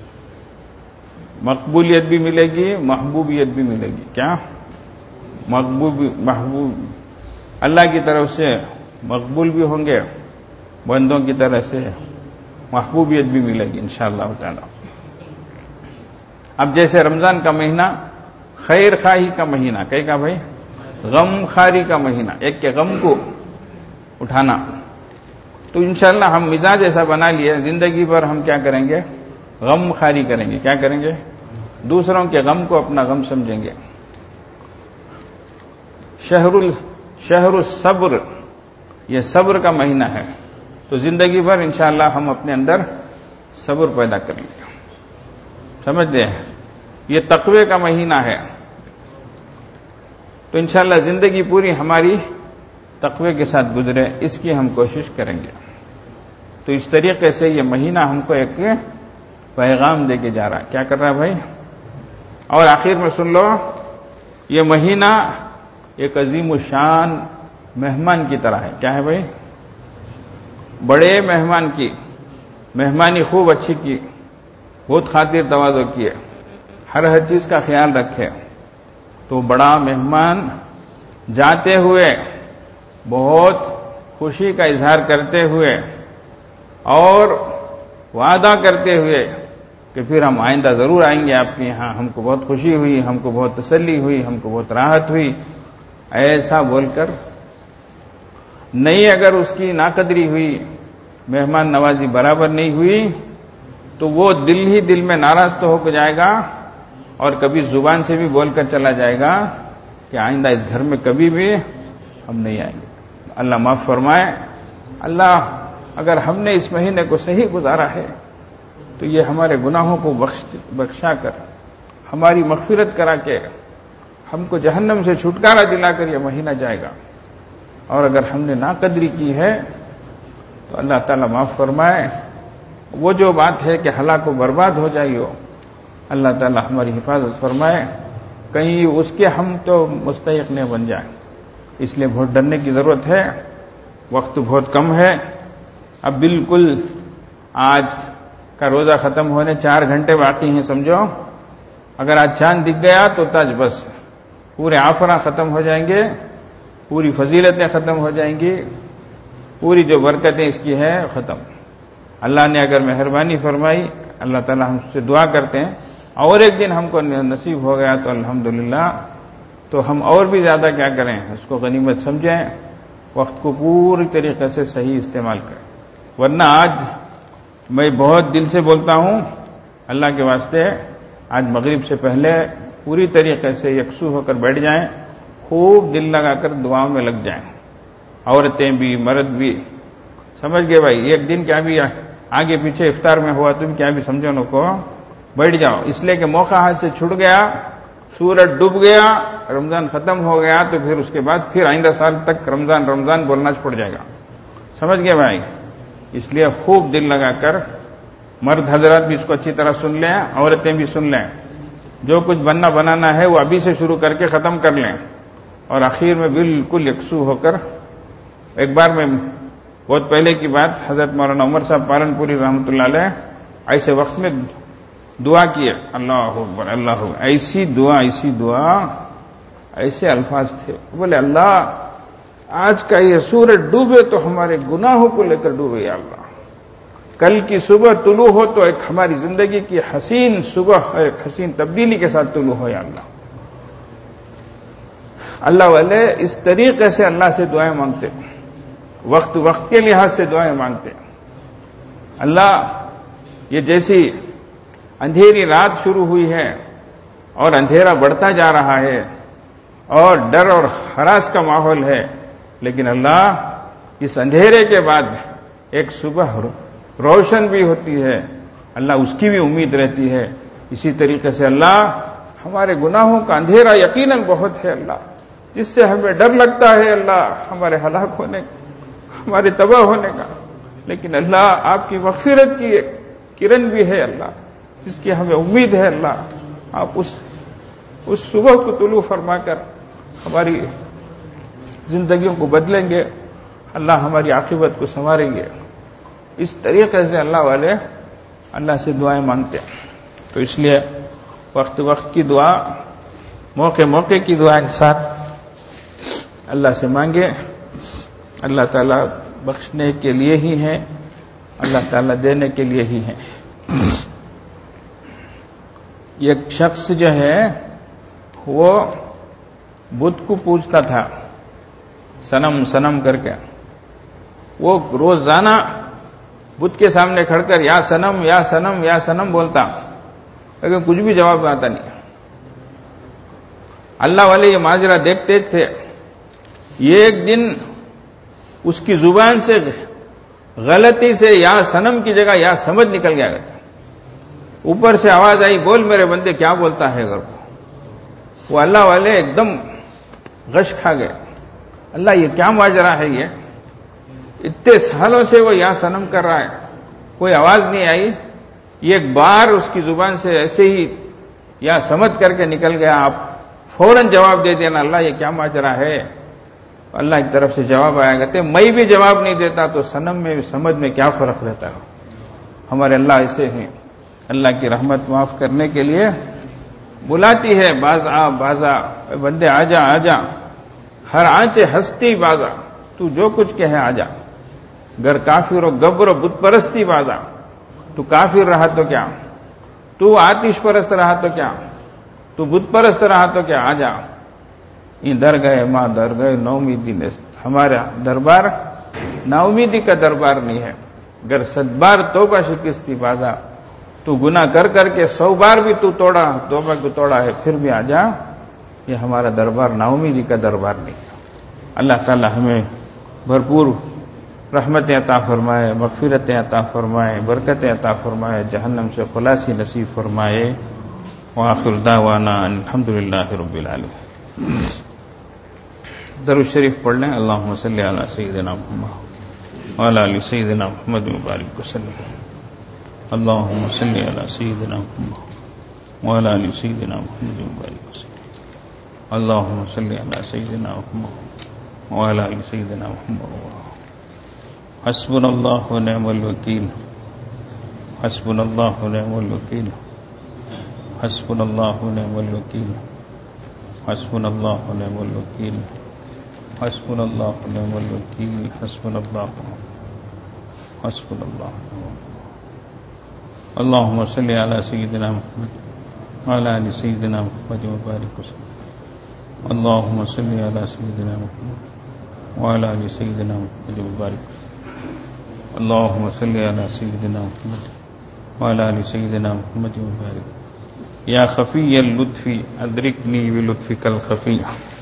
مقبولیت بھی ملے گی، محبوبیت بھی ملے گی. کیا؟ مقبول محبوب اللہ کی طرف سے مقبول بھی ہوں گے، بندوں کی طرف سے محبوبیت بھی ملے گی انشاءاللہ تعالی. اب جیسے رمضان کا مہینہ خیر خواہی کا مہینہ، کئی کا بھائی؟ غم خاری کا مہینہ، ایک کے غم کو اٹھانا. تو انشاءاللہ ہم مزاج ایسا بنا لیے زندگی پر ہم کیا کریں گے؟ غم خاری کریں گے. کیا کریں گے؟ دوسروں کے غم کو اپنا غم سمجھیں گے. شہر ال شہر الصبر، یہ صبر کا مہینہ ہے. تو زندگی بھر انشاءاللہ ہم اپنے اندر صبر پیدا کریں گے. سمجھتے ہیں؟ یہ تقوی کا مہینہ ہے. تو انشاءاللہ زندگی پوری ہماری تقوی کے ساتھ گزرے، اس کی ہم کوشش کریں گے. تو اس طریقے سے یہ مہینہ ہم کو ایک پیغام دے کے جا رہا ہے. کیا کر رہا ہے بھائی؟ اور آخر میں سن لو، یہ مہینہ ایک عظیم الشان مہمان کی طرح ہے. کیا ہے بھائی؟ بڑے مہمان کی مہمانی خوب اچھی کی، بہت خاطر تواضع کیے، ہر ہر چیز کا خیال رکھے. تو بڑا مہمان جاتے ہوئے بہت خوشی کا اظہار کرتے ہوئے اور وعدہ کرتے ہوئے کہ پھر ہم آئندہ ضرور آئیں گے آپ کے یہاں، ہم کو بہت خوشی ہوئی، ہم کو بہت تسلی ہوئی، ہم کو بہت راحت ہوئی، ایسا بول کر نہیں. اگر اس کی ناقدری ہوئی، مہمان نوازی برابر نہیں ہوئی، تو وہ دل ہی دل میں ناراض تو ہو کے جائے گا اور کبھی زبان سے بھی بول کر چلا جائے گا کہ آئندہ اس گھر میں کبھی بھی ہم نہیں آئیں گے. اللہ معاف فرمائے. اللہ اگر ہم نے اس مہینے کو صحیح گزارا ہے تو یہ ہمارے گناہوں کو بخش بخشا کر، ہماری مغفرت کرا کے ہم کو جہنم سے چھٹکارا دلا کر یہ مہینہ جائے گا. اور اگر ہم نے ناقدری کی ہے تو اللہ تعالیٰ معاف فرمائے. وہ جو بات ہے کہ ہلاک و برباد ہو جائے ہو، اللہ تعالیٰ ہماری حفاظت فرمائے، کہیں اس کے ہم تو مستحق نہ بن جائیں. اس لیے بہت ڈرنے کی ضرورت ہے. وقت بہت کم ہے. اب بالکل آج کا روزہ ختم ہونے چار گھنٹے باقی ہیں سمجھو. اگر آج چاند دکھ گیا تو تاج بس پورے آفراں ختم ہو جائیں گے، پوری فضیلتیں ختم ہو جائیں گی، پوری جو برکتیں اس کی ہے ختم. اللہ نے اگر مہربانی فرمائی، اللہ تعالی ہم سے دعا کرتے ہیں اور ایک دن ہم کو نصیب ہو گیا تو الحمدللہ، تو ہم اور بھی زیادہ کیا کریں، اس کو غنیمت سمجھیں، وقت کو پوری طریقے سے صحیح استعمال کریں. ورنہ آج میں بہت دل سے بولتا ہوں، اللہ کے واسطے آج مغرب سے پہلے پوری طریقے سے یکسو ہو کر بیٹھ جائیں، خوب دل لگا کر دعاؤں میں لگ جائیں، عورتیں بھی مرد بھی. سمجھ گئے بھائی، ایک دن کیا بھی آگے پیچھے افطار میں ہوا تم کیا بھی سمجھو ان کو بیٹھ جاؤ، اس لیے کہ موقع ہاتھ سے چھوٹ گیا، سورج ڈوب گیا، رمضان ختم ہو گیا تو پھر اس کے بعد پھر آئندہ سال تک رمضان رمضان بولنا چھوڑ جائے گا. سمجھ گئے بھائی؟ اس لیے خوب دل لگا کر، مرد حضرات بھی اس کو اچھی طرح سن لیں، عورتیں بھی سن لیں، جو کچھ بننا بنانا ہے وہ ابھی سے شروع کر کے ختم کر لیں، اور آخر میں بالکل یکسو ہو کر. ایک بار میں بہت پہلے کی بات، حضرت مولانا عمر صاحب پالن پوری رحمۃ اللہ علیہ ایسے وقت میں دعا کیے، اللہ اکبر اللہ اکبر، ایسی دعا ایسی دعا ایسے الفاظ تھے، بولے اللہ آج کا یہ سورج ڈوبے تو ہمارے گناہوں کو لے کر ڈوبے یا اللہ، کل کی صبح طلوع ہو تو ایک ہماری زندگی کی حسین صبح ایک حسین تبدیلی کے ساتھ طلوع ہو یا اللہ. اللہ والے اس طریقے سے اللہ سے دعائیں مانگتے، وقت وقت کے لحاظ سے دعائیں مانگتے. اللہ یہ جیسی اندھیری رات شروع ہوئی ہے اور اندھیرا بڑھتا جا رہا ہے اور ڈر اور ہراس کا ماحول ہے، لیکن اللہ اس اندھیرے کے بعد ایک صبح روشن بھی ہوتی ہے، اللہ اس کی بھی امید رہتی ہے. اسی طریقے سے اللہ ہمارے گناہوں کا اندھیرا یقیناً بہت ہے اللہ، جس سے ہمیں ڈر لگتا ہے اللہ ہمارے ہلاک ہونے کا، ہمارے تباہ ہونے کا، لیکن اللہ آپ کی مغفرت کی ایک کرن بھی ہے اللہ، جس کی ہمیں امید ہے. اللہ آپ اس اس صبح کو طلوع فرما کر ہماری زندگیوں کو بدلیں گے، اللہ ہماری عاقبت کو سنواریں گے. اس طریقے سے اللہ والے اللہ سے دعائیں مانگتے ہیں. تو اس لیے وقت وقت کی دعا، موقع موقع کی دعا انسان اللہ سے مانگے. اللہ تعالیٰ بخشنے کے لیے ہی ہیں، اللہ تعالیٰ دینے کے لیے ہی ہیں. ایک شخص جو ہے وہ بدھ کو پوجتا تھا، صنم صنم کر کے. وہ روزانہ بدھ کے سامنے کھڑ کر یا صنم یا صنم یا صنم بولتا، لیکن کچھ بھی جواب آتا نہیں. اللہ والے یہ ماجرا دیکھتے تھے. ایک دن اس کی زبان سے غلطی سے یا صنم کی جگہ یا سمجھ نکل گیا. اوپر سے آواز آئی، بول میرے بندے کیا بولتا ہے گھر کو. وہ اللہ والے ایک دم غش کھا گئے. اللہ یہ کیا ماجرا ہے، یہ اتنے سالوں سے وہ یا صنم کر رہا ہے، کوئی آواز نہیں آئی. ایک بار اس کی زبان سے ایسے ہی یا سمجھ کر کے نکل گیا، آپ فوراً جواب دے دینا اللہ یہ کیا ماجرا ہے. اللہ کی طرف سے جواب آیا کرتے، میں بھی جواب نہیں دیتا تو صنم میں سمجھ میں کیا فرق رہتا ہے. ہمارے اللہ ایسے ہیں، اللہ کی رحمت معاف کرنے کے لیے بلاتی ہے، باز آ باز آ، بندے آ جا آ جا، ہر آنچے ہستی بازا، تو جو کچھ کہے آ جا. گر کافر و گبر و بت پرستی بازا، تو کافر رہا تو کیا، تو آتش پرست رہا تو کیا، تو بت پرست رہا تو کیا، آ جا. یہ در گئے ماں در گئے نو امیدی نیست. ہمارا دربار نا امیدی کا دربار نہیں ہے. گر صد بار توبہ شکستی بازا، تو گناہ کر کر کے سو بار بھی تو توڑا، توبہ کو توڑا ہے، پھر بھی آ جا. یہ ہمارا دربار نا امیدی کا دربار نہیں ہے. اللہ تعالی ہمیں بھرپور رحمتیں عطا فرمائے، مغفرتیں عطا فرمائے، برکتیں عطا فرمائے، جہنم سے خلاصی نصیب فرمائے. وآخر دعوانا الحمدللہ رب العالمین. درود شریف پڑھ لیں. اللہم صلی علی سیدنا محمد وعلی آل سیدنا محمد مبارک وسلم. اللہم صلی علی سیدنا محمد وعلی آل سیدنا محمد مبارک وسلم. اللہم صلی علی سیدنا محمد وعلی آل سیدنا محمد. حسبنا اللہ ونعم الوکیل، حسبنا اللہ ونعم الوکیل، حسبنا اللہ ونعم الوکیل، حسبنا اللہ ونعم الوکیل، حسبنا اللہ ونعم الوکیل، حسبنا اللہ حسبنا اللہ. اللہم صلی علی سیدنا محمد وعلى آل سيدنا محمد وبارك وسلم. اللهم صل على سيدنا محمد وعلى آل سيدنا محمد وبارك وسلم. اللهم صل على سيدنا محمد وعلى آل سيدنا محمد وبارك. يا خفي اللطف أدركني بلطفك الخفي.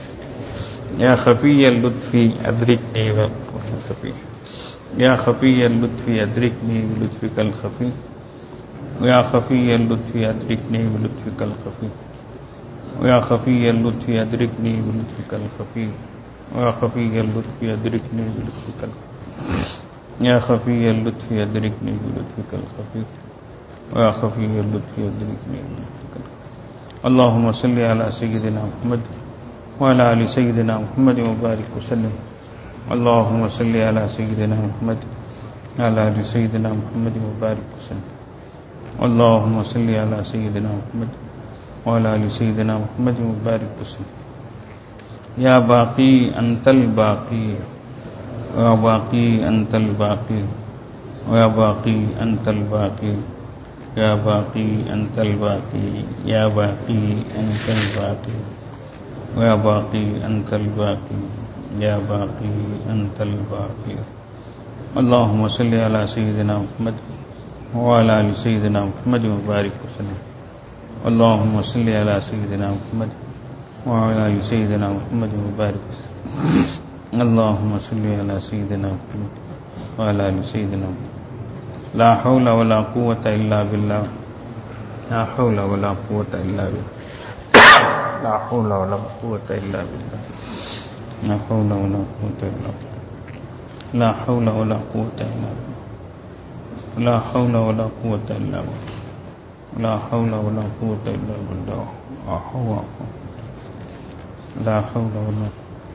يا خفي اللطف أدركني بلطفك الخفي. يا خفي اللطف أدركني بلطفك الخفي. يا خفي اللطف أدركني بلطفك الخفي. يا خفي اللطف أدركني بلطفك الخفي. يا خفي اللطف أدركني بلطفك الخفي. يا خفي اللطف أدركني بلطفك الخفي. يا خفي اللطف أدركني بلطفك الخفي. اللهم صل على سيدنا محمد وعلى آل سيدنا محمد وبارك وسلم. اللهم صل على سيدنا محمد وعلى آل سيدنا محمد وبارك وسلم. اللهم صل على سيدنا محمد وعلى آل سيدنا محمد وبارك وسلم. يا باقي أنت الباقي. يا باقي أنت الباقي. يا باقي أنت الباقي. يا باقي أنت الباقي. يا باقي أنت الباقي. يا باقي أنت الباقي. يا باقي أنت الباقي. اللهم صل على سيدنا محمد وعلى آل سيدنا محمد وبارك وسلم. اللهم صل على سيدنا محمد وعلى آل سيدنا محمد وبارك وسلم. اللهم صل على سيدنا محمد وعلى آل سيدنا محمد. لا حول ولا قوة إلا بالله. لا حول ولا قوة إلا بالله. لا حول ولا قوة إلا بالله. لا حول ولا قوة إلا بالله. لا حول ولا قوة إلا بالله. لا حول ولا قوة إلا بالله. لا حول ولا قوة إلا بالله. لا حول لا حول ولا.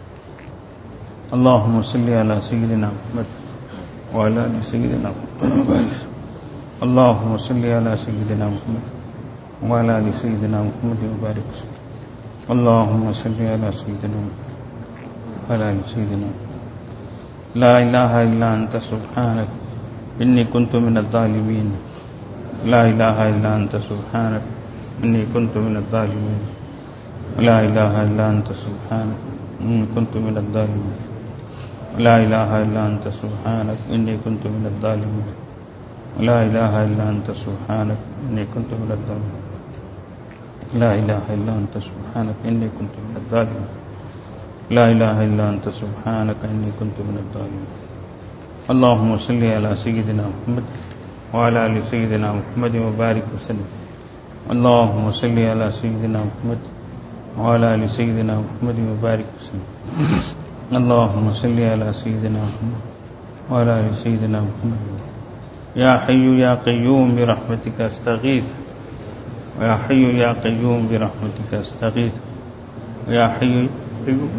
اللهم صل على سيدنا محمد وعلى آل سيدنا محمد. اللهم صل على سيدنا محمد وعلى آل سيدنا محمد وبارك وسلم. اللهم صل على سيدنا محمد وعلى آل سيدنا محمد. لا إله إلا أنت سبحانك إني كنت من الظالمين. لا إله إلا أنت سبحانك إني كنت من الظالمين. لا إله إلا أنت سبحانك إني كنت من الظالمين. لا إله إلا أنت سبحانك إني كنت من الظالمين. لا إله إلا أنت سبحانك إني كنت من الظالمين. لا إله إلا أنت سبحانك إني كنت من الظالمين. لا إله إلا أنت سبحانك إني كنت من الظالمين. اللهم صل على سيدنا محمد وعلى آل سيدنا محمد وبارك وسلم. اللهم صل على سيدنا محمد وعلى آل سيدنا محمد وبارك وسلم. اللهم صل على سيدنا محمد وعلى آل سيدنا محمد. يا حي يا قيوم برحمتك أستغيث. يا حي يا قيوم برحمتك أستغيث. يا حي يا قيوم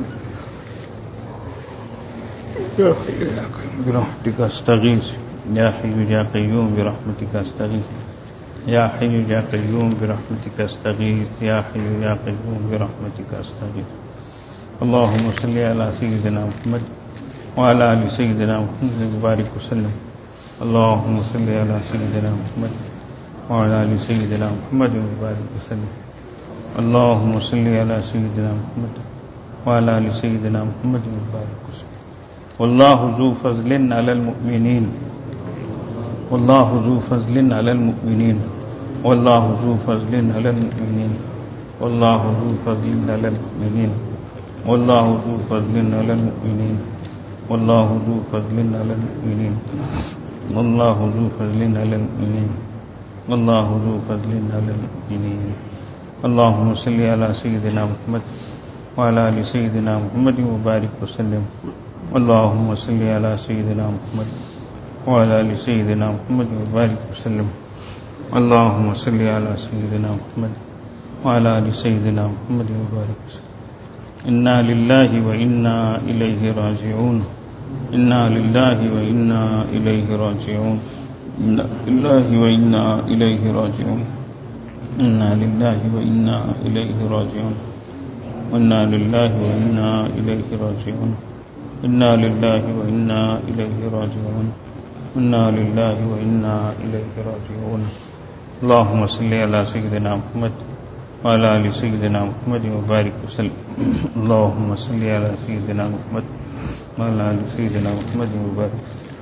يا حي يا قيوم برحمتك أستغيث. يا حي يا قيوم برحمتك أستغيث. يا حي يا قيوم برحمتك أستغيث. يا حي يا قيوم برحمتك أستغيث. اللهم صل على سيدنا محمد وعلى آل سيدنا محمد وبارك وسلم. اللهم صل على سيدنا محمد وعلى آل سيدنا محمد وبارك وسلم. اللهم صل على سيدنا محمد وعلى آل سيدنا محمد وبارك وسلم. والله ذو فضل على المؤمنين. والله ذو فضل على المؤمنين. والله ذو فضل على المؤمنين. والله ذو فضل على المؤمنين. والله ذو فضل على المؤمنين. والله ذو فضل على المؤمنين. والله ذو فضل على المؤمنين. والله ذو فضل على المؤمنين. اللهم صل على سيدنا محمد وعلى آل سيدنا محمد وبارك وسلم. اللهم صل على سيدنا محمد وعلى آل سيدنا محمد وبارك وسلم. اللهم صل على سيدنا محمد وعلى آل سيدنا محمد وبارك وسلم. إنا لله وإنا إليه راجعون. إنا لله وإنا إليه راجعون. إنا لله وإنا إليه راجعون. إنا لله وإنا إليه راجعون. إنا لله وإنا إليه راجعون. إنا لله وإنا إليه راجعون. إنا لله وإنا إليه راجعون. اللهم صل على سيدنا محمد وعلى آل سيدنا محمد وبارك وسلم. اللهم صل على سيدنا محمد وعلى آل سيدنا محمد وبارك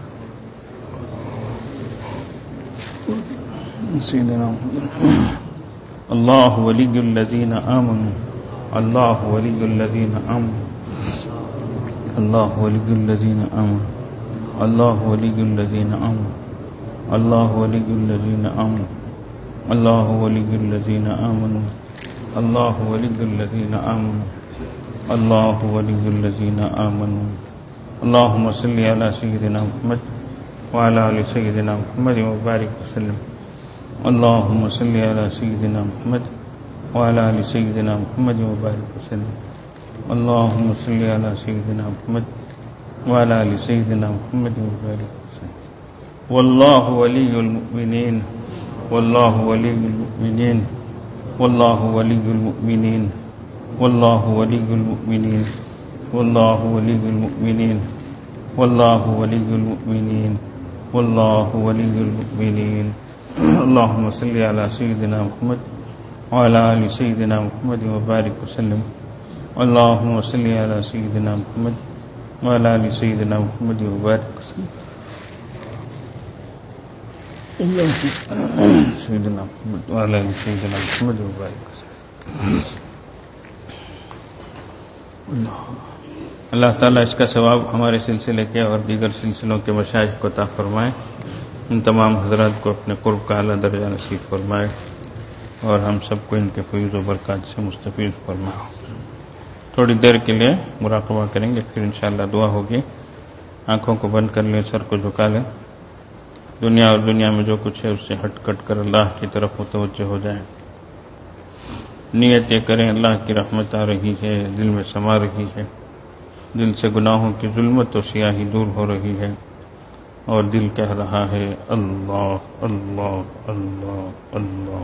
سيدنا محمد. الله ولي الذين آمنوا الله ولي الذين آمنوا الله ولي الذين آمنوا الله ولي الذين آمنوا الله ولي الذين آمنوا الله ولي الذين آمنوا الله ولي الذين آمنوا الله ولي الذين آمنوا. اللهم صل على سيدنا محمد وعلى آل سيدنا محمد وبارك وسلم. اللهم صل على سيدنا محمد وعلى آل سيدنا محمد وبارك وسلم. اللهم صل على سيدنا محمد وعلى آل سيدنا محمد وبارك وسلم. والله ولي المؤمنين والله ولي المؤمنين والله ولي المؤمنين والله ولي المؤمنين والله ولي المؤمنين والله ولي المؤمنين والله ولي المؤمنين. اللهم صل على سيدنا محمد وعلى آل سيدنا محمد وبارك وسلم. اللهم صل على سيدنا محمد وعلى آل سيدنا محمد وبارك وسلم. سيدنا محمد وعلى آل سيدنا محمد وبارك وسلم. اللہ تعالیٰ اس کا ثواب ہمارے سلسلے کے اور دیگر سلسلوں کے مشائخ کو عطا فرمائے. ان تمام حضرات کو اپنے قرب کا اعلیٰ درجہ نصیب فرمائے اور ہم سب کو ان کے فیض و برکات سے مستفید فرمائے. تھوڑی دیر کے لیے مراقبہ کریں گے، پھر انشاءاللہ دعا ہوگی. آنکھوں کو بند کر لیں، سر کو جھکا لیں. دنیا اور دنیا میں جو کچھ ہے اس سے ہٹ کٹ کر اللہ کی طرف متوجہ ہو جائیں. نیتیں کریں اللہ کی رحمت آ رہی ہے، دل میں سما رہی ہے، دل سے گناہوں کی ظلمت و سیاہی دور ہو رہی ہے اور دل کہہ رہا ہے اللہ اللہ اللہ اللہ.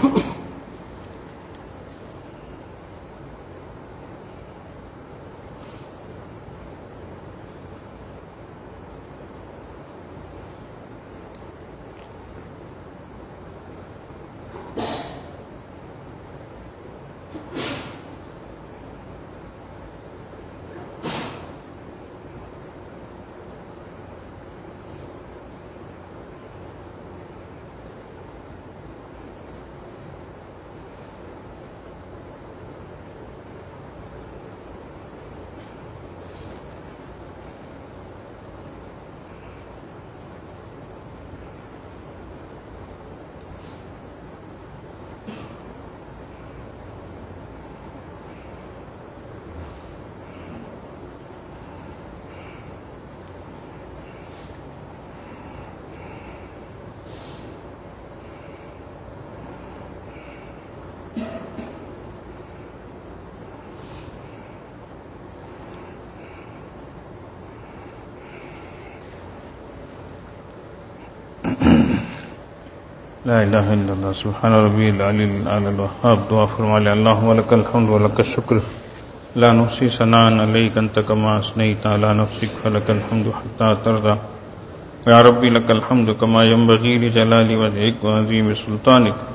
لا الہ الا اللہ سبحان ربی العلی الاعلی الوہاب. دعا فرما لے اللہم لک الحمد ولک الشکر لا نحصی ثناء علیک انت کما اثنیت علی نفسک فلک الحمد حتی ترضی. یا ربی لک الحمد کما ینبغی لجلال وجہک وعظیم سلطانک.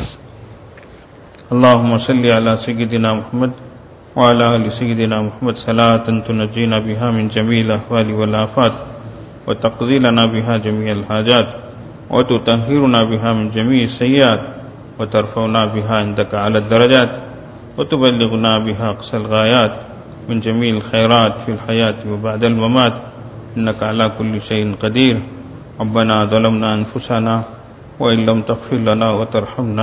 اللہم صلی علی سیدنا محمد وعلی آل سیدنا محمد صلاۃ تنجینا بها من جمیع الاحوال والآفات وتقضی لنا بها جمیع الحاجات وتطهرنا بها من جميع السيئات وترفعنا بها عندك على الدرجات وتبلغنا بها أقصى الغايات من جميع الخيرات في الحياة وبعد الممات إنك على كل شيء قدير. ربنا ظلمنا أنفسنا وإن لم تغفر لنا وترحمنا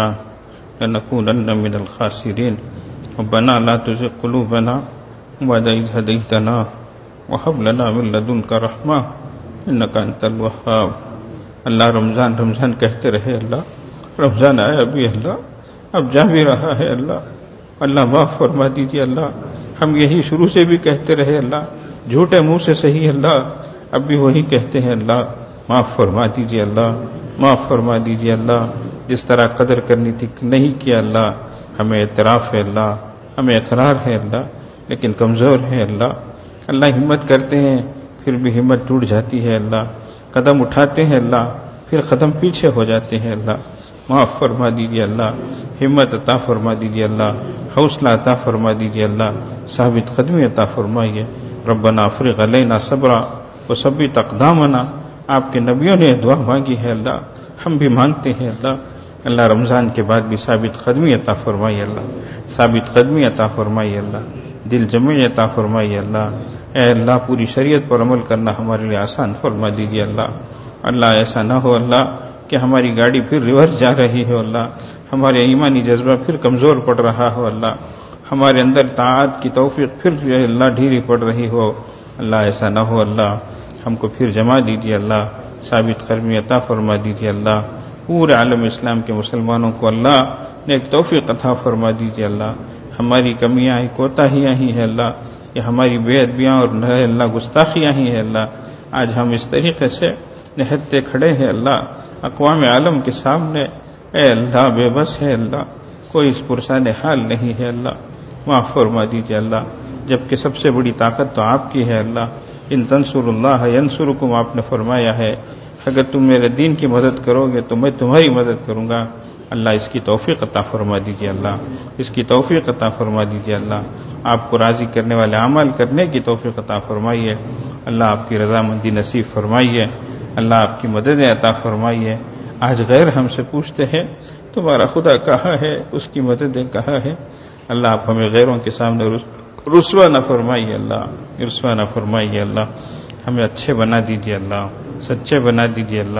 لنكونن من الخاسرين. ربنا لا تزغ قلوبنا بعد إذ هديتنا وهب لنا من لدنك رحمة إنك أنت الوهاب. اللہ رمضان رمضان کہتے رہے، اللہ رمضان آیا ابھی، اللہ اب جا بھی رہا ہے، اللہ اللہ معاف فرما دیجیے. اللہ ہم یہی شروع سے بھی کہتے رہے، اللہ جھوٹے منہ سے صحیح، اللہ اب بھی وہی کہتے ہیں، اللہ معاف فرما دیجیے، اللہ معاف فرما دیجیے. اللہ جس طرح قدر کرنی تھی نہیں کیا، اللہ ہمیں اعتراف ہے، اللہ ہمیں اقرار ہے، اللہ لیکن کمزور ہے. اللہ اللہ ہمت کرتے ہیں پھر بھی ہمت ٹوٹ جاتی ہے، اللہ قدم اٹھاتے ہیں، اللہ پھر قدم پیچھے ہو جاتے ہیں. اللہ معاف فرما دیجیے، اللہ ہمت عطا فرما دیجیے، اللہ حوصلہ عطا فرما دیجیے، اللہ ثابت قدمی عطا فرمائیے. ربنا افرغ علینا صبرا وثبت اقدامنا. آپ کے نبیوں نے دعا مانگی ہے، اللہ ہم بھی مانگتے ہیں. اللہ اللہ رمضان کے بعد بھی ثابت قدمی عطا فرمائیے، اللہ ثابت قدمی عطا فرمائیے، اللہ دل جمعی عطا فرمائیے. اللہ اے اللہ پوری شریعت پر عمل کرنا ہمارے لیے آسان فرما دیجیے. اللہ اللہ ایسا نہ ہو، اللہ کہ ہماری گاڑی پھر ریورس جا رہی ہو، اللہ ہمارے ایمانی جذبہ پھر کمزور پڑ رہا ہو، اللہ ہمارے اندر طاعت کی توفیق پھر اللہ ڈھیری پڑ رہی ہو. اللہ ایسا نہ ہو، اللہ ہم کو پھر جما دیجیے، اللہ ثابت قدمی عطا فرما دیجیے. اللہ پورے عالم اسلام کے مسلمانوں کو اللہ نے ایک توفیق عطا فرما دیجیے. اللہ ہماری کمیاں ہی کوتاہیاں ہی ہے، اللہ یہ ہماری بے ادبیاں اور اللہ گستاخیاں ہی ہے. اللہ آج ہم اس طریقے سے نہتے کھڑے ہیں، اللہ اقوام عالم کے سامنے، اے اللہ بے بس ہے، اللہ کوئی اس پرسان حال نہیں ہے. اللہ معاف فرما دیجیے، اللہ جبکہ سب سے بڑی طاقت تو آپ کی ہے. اللہ ان تنصر اللہ ینصرکم، آپ نے فرمایا ہے اگر تم میرے دین کی مدد کرو گے تو میں تمہاری مدد کروں گا. اللہ اس کی توفیق عطا فرما دیجیے، اللہ اس کی توفیق عطا فرما دیجیے. اللہ آپ کو راضی کرنے والے عمل کرنے کی توفیق عطا فرمائیے. اللہ آپ کی رضامندی نصیب فرمائیے. اللہ آپ کی مدد عطا فرمائیے. آج غیر ہم سے پوچھتے ہیں تمہارا خدا کہاں ہے، اس کی مدد کہاں ہے. اللہ آپ ہمیں غیروں کے سامنے رسوا نہ فرمائیے، اللہ رسوا نہ فرمائیے. اللہ ہمیں اچھے بنا دیجیے، اللہ سچے بنا دیجیے. اللہ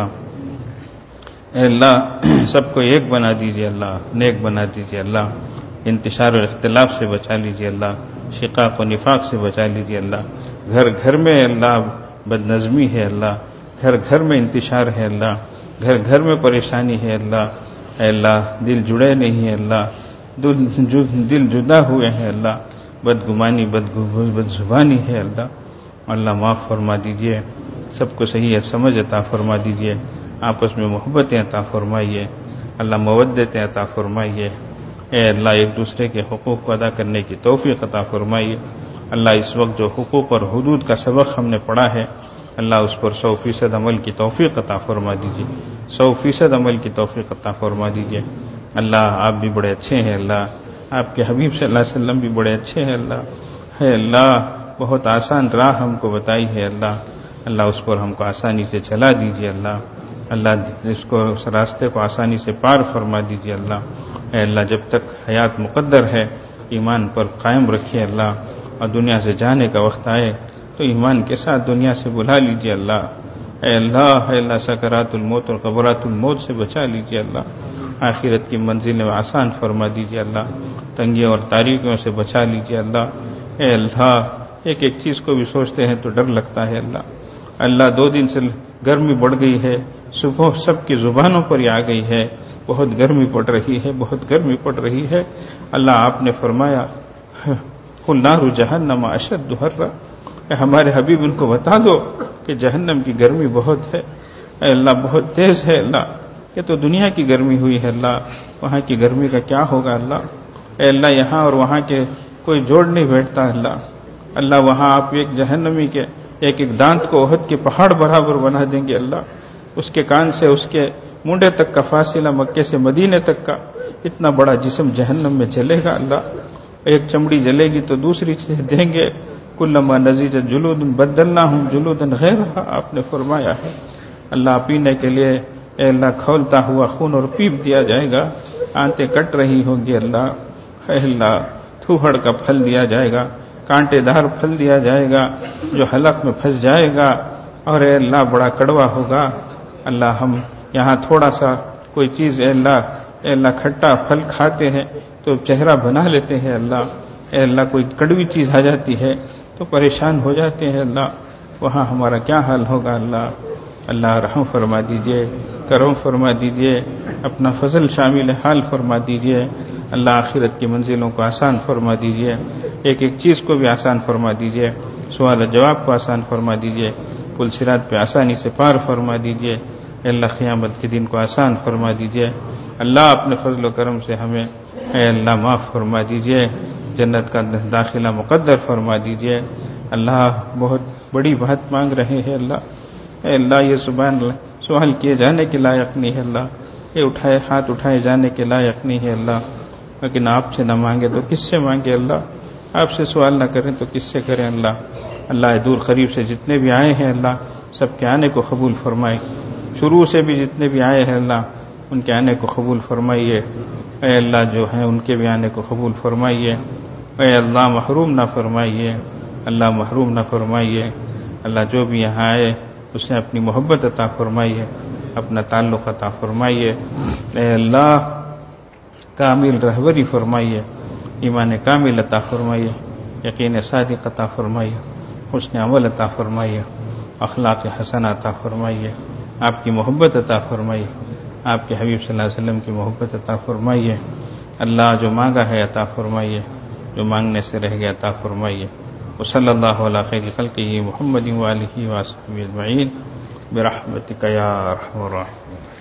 اے اللہ سب کو ایک بنا دیجیے، اللہ نیک بنا دیجیے. اللہ انتشار اور اختلاف سے بچا لیجیے، اللہ شقاق و نفاق سے بچا لیجیے. اللہ گھر گھر میں اللہ بد نظمی ہے، اللہ گھر گھر میں انتشار ہے، اللہ گھر گھر میں پریشانی ہے. اللہ اے اللہ دل جڑے نہیں ہے، اللہ دل جدا ہوئے ہیں. اللہ بدگمانی بد زبانی ہے. اللہ اللہ معاف فرما دیجیے. سب کو صحیح سمجھ عطا فرما دیجیے. آپس میں محبت عطا فرمائیے. اللہ مودت عطا فرمائیے، اے اللہ ایک دوسرے کے حقوق کو ادا کرنے کی توفیق عطا فرمائیے۔ اللہ اس وقت جو حقوق اور حدود کا سبق ہم نے پڑھا ہے، اللہ اس پر سو فیصد عمل کی توفیق عطا فرما دیجیے، سو فیصد عمل کی توفیق عطا فرما دیجیے۔ اللہ آپ بھی بڑے اچھے ہیں، اللہ آپ کے حبیب صلی اللہ علیہ وسلم بھی بڑے اچھے ہیں، اللہ ہے اللہ بہت آسان راہ ہم کو بتائی ہے، اللہ اللہ اس پر ہم کو آسانی سے چلا دیجیے، اللہ اللہ اس کو اس راستے کو آسانی سے پار فرما دیجیے، اللہ اے اللہ جب تک حیات مقدر ہے ایمان پر قائم رکھیے، اللہ اور دنیا سے جانے کا وقت آئے تو ایمان کے ساتھ دنیا سے بلا لیجیے، اللہ اے اللہ اے اللہ سکرات الموت اور قبرات الموت سے بچا لیجیے، اللہ آخرت کی منزلیں آسان فرما دیجیے، اللہ تنگیوں اور تاریکیوں سے بچا لیجیے، اللہ اے اللہ ایک ایک چیز کو بھی سوچتے ہیں تو ڈر لگتا ہے، اللہ اللہ دو دن سے گرمی بڑھ گئی ہے، صبح سب کی زبانوں پر ہی آ گئی ہے، بہت گرمی پڑ رہی ہے، بہت گرمی پڑ رہی ہے، اللہ آپ نے فرمایا قل نار جہنم اشد حرا، ہمارے حبیب ان کو بتا دو کہ جہنم کی گرمی بہت ہے، اے اللہ بہت تیز ہے، اللہ یہ تو دنیا کی گرمی ہوئی ہے، اللہ وہاں کی گرمی کا کیا ہوگا، اللہ اے اللہ یہاں اور وہاں کے کوئی جوڑ نہیں بیٹھتا، اللہ اللہ وہاں آپ ایک جہنمی کے ایک ایک دانت کو احد کے پہاڑ برابر بنا دیں گے، اللہ اس کے کان سے اس کے منڈے تک کا فاصلہ مکے سے مدینے تک کا اتنا بڑا جسم جہنم میں جلے گا، اللہ ایک چمڑی جلے گی تو دوسری چیز دیں گے، کلما نضجت جلود بدلناہم جلودا غیرہا، آپ نے فرمایا ہے، اللہ پینے کے لیے اے اللہ کھولتا ہوا خون اور پیپ دیا جائے گا، آنتیں کٹ رہی ہوں گی، اللہ اے اللہ تھوہڑ کا پھل دیا جائے گا، کانٹے دار پھل دیا جائے گا جو حلق میں پھنس جائے گا، اور اے اللہ بڑا کڑوا ہوگا، اللہ ہم یہاں تھوڑا سا کوئی چیز اے اللہ اے اللہ کھٹا پھل کھاتے ہیں تو چہرہ بنا لیتے ہیں، اللہ اے اللہ کوئی کڑوی چیز آ جاتی ہے تو پریشان ہو جاتے ہیں، اللہ وہاں ہمارا کیا حال ہوگا، اللہ اللہ رحم فرما دیجئے، کرم فرما دیجئے، اپنا فضل شامل حال فرما دیجئے، اللہ آخرت کی منزلوں کو آسان فرما دیجئے، ایک ایک چیز کو بھی آسان فرما دیجئے، سوال جواب کو آسان فرما دیجئے، پل صراط پہ آسانی سے پار فرما دیجئے، اے اللہ قیامت کے دن کو آسان فرما دیجئے، اللہ اپنے فضل و کرم سے ہمیں اے اللہ معاف فرما دیجئے، جنت کا داخلہ مقدر فرما دیجئے، اللہ بہت بڑی بات مانگ رہے ہیں، اللہ اے اللہ یہ سبحان اللہ سوال کیے جانے کے لائق نہیں ہے، اللہ یہ اٹھائے ہاتھ اٹھائے جانے کے لائق نہیں ہے، اللہ لیکن آپ سے نہ مانگے تو کس سے مانگے، اللہ آپ سے سوال نہ کریں تو کس سے کریں، اللہ اللہ دور قریب سے جتنے بھی آئے ہیں اللہ سب کے آنے کو قبول فرمائے، شروع سے بھی جتنے بھی آئے ہیں اللہ ان کے آنے کو قبول فرمائیے، اے اللہ جو ہیں ان کے بھی آنے کو قبول فرمائیے، اے اللہ محروم نہ فرمائیے، اللہ محروم نہ فرمائیے، اللہ جو بھی یہاں آئے اسے اپنی محبت عطا فرمائیے، اپنا تعلق عطا فرمائیے، اے اللہ کامل رہبری فرمائیے، ایمان کامل عطا فرمائیے، یقین صادق عطا فرمائیے، حسن عمل عطا فرمائیے، اخلاق حسن عطا فرمائیے، آپ کی محبت عطا فرمائیے، آپ کے حبیب صلی اللہ علیہ وسلم کی محبت عطا فرمائیے، اللہ جو مانگا ہے عطا فرمائیے، جو مانگنے سے رہ گیا عطا فرمائیے، وصلی اللہ علی خیر خلقہ محمد وآلہ وصحبہ اجمعین برحمتک یا ارحم الراحمین۔